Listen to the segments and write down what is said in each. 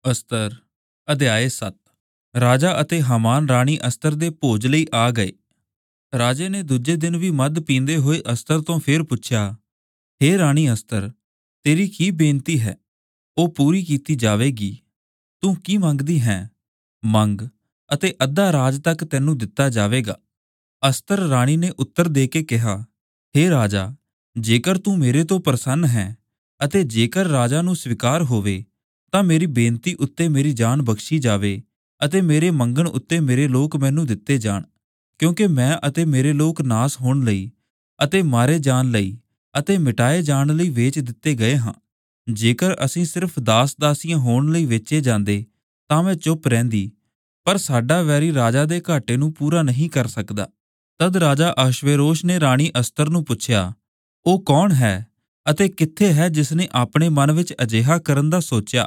ਅਸਤਰ ਅਧਿਆਇ 7। ਰਾਜਾ ਅਤੇ ਹਾਮਾਨ ਰਾਣੀ ਅਸਤਰ ਦੇ ਭੋਜ ਲਈ ਆ ਗਏ। ਰਾਜੇ ਨੇ ਦੂਜੇ ਦਿਨ ਵੀ ਮਦ ਪੀਂਦੇ ਹੋਏ ਅਸਤਰ ਤੋਂ ਫੇਰ ਪੁੱਛਿਆ, ਹੇ ਰਾਣੀ ਅਸਤਰ, ਤੇਰੀ ਕੀ ਬੇਨਤੀ ਹੈ? ਉਹ ਪੂਰੀ ਕੀਤੀ ਜਾਵੇਗੀ। ਤੂੰ ਕੀ ਮੰਗਦੀ ਹੈ? ਮੰਗ, ਅਤੇ ਅੱਧਾ ਰਾਜ ਤੱਕ ਤੈਨੂੰ ਦਿੱਤਾ ਜਾਵੇਗਾ। ਅਸਤਰ ਰਾਣੀ ਨੇ ਉੱਤਰ ਦੇ ਕੇ ਕਿਹਾ, ਹੇ ਰਾਜਾ, ਜੇਕਰ ਤੂੰ ਮੇਰੇ ਤੋਂ ਪ੍ਰਸੰਨ ਹੈ ਅਤੇ ਜੇਕਰ ਰਾਜਾ ਨੂੰ ਸਵੀਕਾਰ ਹੋਵੇ ਤਾਂ ਮੇਰੀ ਬੇਨਤੀ ਉੱਤੇ ਮੇਰੀ ਜਾਨ ਬਖਸ਼ੀ ਜਾਵੇ ਅਤੇ ਮੇਰੇ ਮੰਗਣ ਉੱਤੇ ਮੇਰੇ ਲੋਕ ਮੈਨੂੰ ਦਿੱਤੇ ਜਾਣ, ਕਿਉਂਕਿ ਮੈਂ ਅਤੇ ਮੇਰੇ ਲੋਕ ਨਾਸ ਹੋਣ ਲਈ ਅਤੇ ਮਾਰੇ ਜਾਣ ਲਈ ਅਤੇ ਮਿਟਾਏ ਜਾਣ ਲਈ ਵੇਚ ਦਿੱਤੇ ਗਏ ਹਾਂ। ਜੇਕਰ ਅਸੀਂ ਸਿਰਫ ਦਾਸ ਦਾਸੀਆਂ ਹੋਣ ਲਈ ਵੇਚੇ ਜਾਂਦੇ ਤਾਂ ਮੈਂ ਚੁੱਪ ਰਹਿੰਦੀ, ਪਰ ਸਾਡਾ ਵੈਰੀ ਰਾਜਾ ਦੇ ਘਾਟੇ ਨੂੰ ਪੂਰਾ ਨਹੀਂ ਕਰ ਸਕਦਾ। ਤਦ ਰਾਜਾ ਅਹਸ਼ਵੇਰੋਸ਼ ਨੇ ਰਾਣੀ ਅਸਤਰ ਨੂੰ ਪੁੱਛਿਆ, ਉਹ ਕੌਣ ਹੈ ਅਤੇ ਕਿੱਥੇ ਹੈ ਜਿਸ ਨੇ ਆਪਣੇ ਮਨ ਵਿੱਚ ਅਜਿਹਾ ਕਰਨ ਦਾ ਸੋਚਿਆ?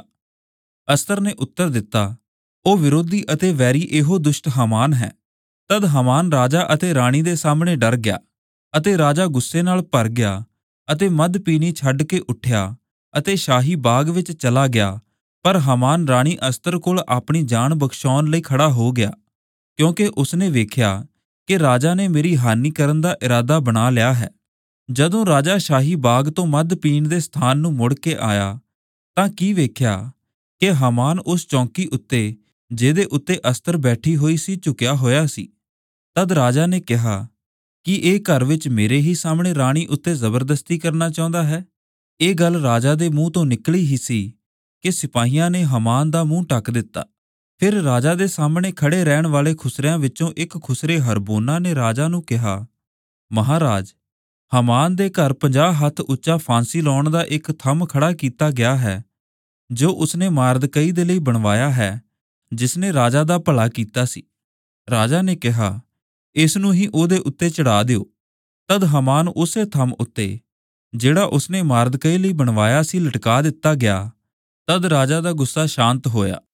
ਅਸਤਰ ਨੇ ਉੱਤਰ ਦਿੱਤਾ, ਉਹ ਵਿਰੋਧੀ ਅਤੇ ਵੈਰੀ ਇਹੋ ਦੁਸ਼ਟ ਹਾਮਾਨ ਹੈ। ਤਦ ਹਾਮਾਨ ਰਾਜਾ ਅਤੇ ਰਾਣੀ ਦੇ ਸਾਹਮਣੇ ਡਰ ਗਿਆ ਅਤੇ ਰਾਜਾ ਗੁੱਸੇ ਨਾਲ ਭਰ ਗਿਆ ਅਤੇ ਮਦ ਪੀਣੀ ਛੱਡ ਕੇ ਉੱਠਿਆ ਅਤੇ ਸ਼ਾਹੀ ਬਾਗ ਵਿੱਚ ਚਲਾ ਗਿਆ। ਪਰ ਹਾਮਾਨ ਰਾਣੀ ਅਸਤਰ ਕੋਲ ਆਪਣੀ ਜਾਨ ਬਖਸ਼ਾਉਣ ਲਈ ਖੜਾ ਹੋ ਗਿਆ, ਕਿਉਂਕਿ ਉਸਨੇ ਵੇਖਿਆ ਕਿ ਰਾਜਾ ਨੇ ਮੇਰੀ ਹਾਨੀ ਕਰਨ ਦਾ ਇਰਾਦਾ ਬਣਾ ਲਿਆ ਹੈ। ਜਦੋਂ ਰਾਜਾ ਸ਼ਾਹੀ ਬਾਗ ਤੋਂ ਮਦ ਪੀਣ ਦੇ ਸਥਾਨ ਨੂੰ ਮੁੜ ਕੇ ਆਇਆ ਤਾਂ ਕੀ ਵੇਖਿਆ ਕਿ ਹਾਮਾਨ ਉਸ ਚੌਂਕੀ ਉੱਤੇ ਜਿਹਦੇ ਉੱਤੇ ਅਸਤਰ ਬੈਠੀ ਹੋਈ ਸੀ ਝੁਕਿਆ ਹੋਇਆ ਸੀ। ਤਦ ਰਾਜਾ ਨੇ ਕਿਹਾ, ਕੀ ਇਹ ਘਰ ਵਿੱਚ ਮੇਰੇ ਹੀ ਸਾਹਮਣੇ ਰਾਣੀ ਉੱਤੇ ਜ਼ਬਰਦਸਤੀ ਕਰਨਾ ਚਾਹੁੰਦਾ ਹੈ? ਇਹ ਗੱਲ ਰਾਜਾ ਦੇ ਮੂੰਹ ਤੋਂ ਨਿਕਲੀ ਹੀ ਸੀ ਕਿ ਸਿਪਾਹੀਆਂ ਨੇ ਹਾਮਾਨ ਦਾ ਮੂੰਹ ਢੱਕ ਦਿੱਤਾ। ਫਿਰ ਰਾਜਾ ਦੇ ਸਾਹਮਣੇ ਖੜੇ ਰਹਿਣ ਵਾਲੇ ਖੁਸਰਿਆਂ ਵਿੱਚੋਂ ਇੱਕ ਖੁਸਰੇ ਹਰਬੋਨਾ ਨੇ ਰਾਜਾ ਨੂੰ ਕਿਹਾ, ਮਹਾਰਾਜ, ਹਾਮਾਨ ਦੇ ਘਰ 50 ਹੱਥ ਉੱਚਾ ਫਾਂਸੀ ਲਾਉਣ ਦਾ ਇੱਕ ਥੰਮ ਖੜਾ ਕੀਤਾ ਗਿਆ ਹੈ, ਜੋ ਉਸਨੇ ਮਾਰਦਕਈ ਦੇ ਲਈ ਬਣਵਾਇਆ ਹੈ, ਜਿਸਨੇ ਰਾਜਾ ਦਾ ਭਲਾ ਕੀਤਾ ਸੀ। ਰਾਜਾ ਨੇ ਕਿਹਾ, ਇਸ ਨੂੰ ਹੀ ਉਹਦੇ ਉੱਤੇ ਚੜ੍ਹਾ ਦਿਓ। ਤਦ ਹਾਮਾਨ ਉਸੇ ਥੰਮ ਉੱਤੇ, ਜਿਹੜਾ ਉਸਨੇ ਮਾਰਦਕਈ ਲਈ ਬਣਵਾਇਆ ਸੀ, ਲਟਕਾ ਦਿੱਤਾ ਗਿਆ। ਤਦ ਰਾਜਾ ਦਾ ਗੁੱਸਾ ਸ਼ਾਂਤ ਹੋਇਆ।